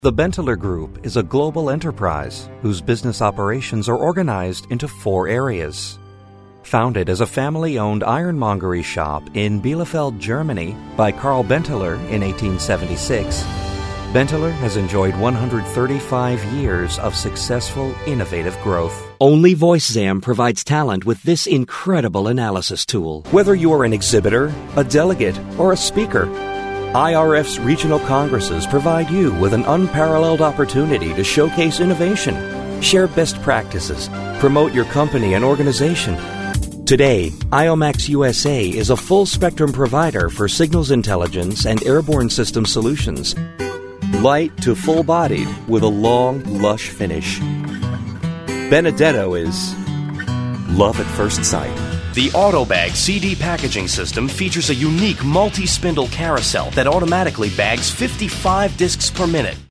The Benteler Group is a global enterprise whose business operations are organized into 4 areas. Founded as a family-owned ironmongery shop in Bielefeld, Germany by Karl Benteler in 1876, Benteler has enjoyed 135 years of successful, innovative growth. Only VoiceZam provides talent with this incredible analysis tool. Whether you are an exhibitor, a delegate, or a speaker, IRF's regional congresses provide you with an unparalleled opportunity to showcase innovation, share best practices, promote your company and organization. Today, IOMAX USA is a full-spectrum provider for signals intelligence and airborne system solutions. Light to full-bodied with a long, lush finish. Benedetto is love at first sight. The AutoBag CD packaging system features a unique multi-spindle carousel that automatically bags 55 discs per minute.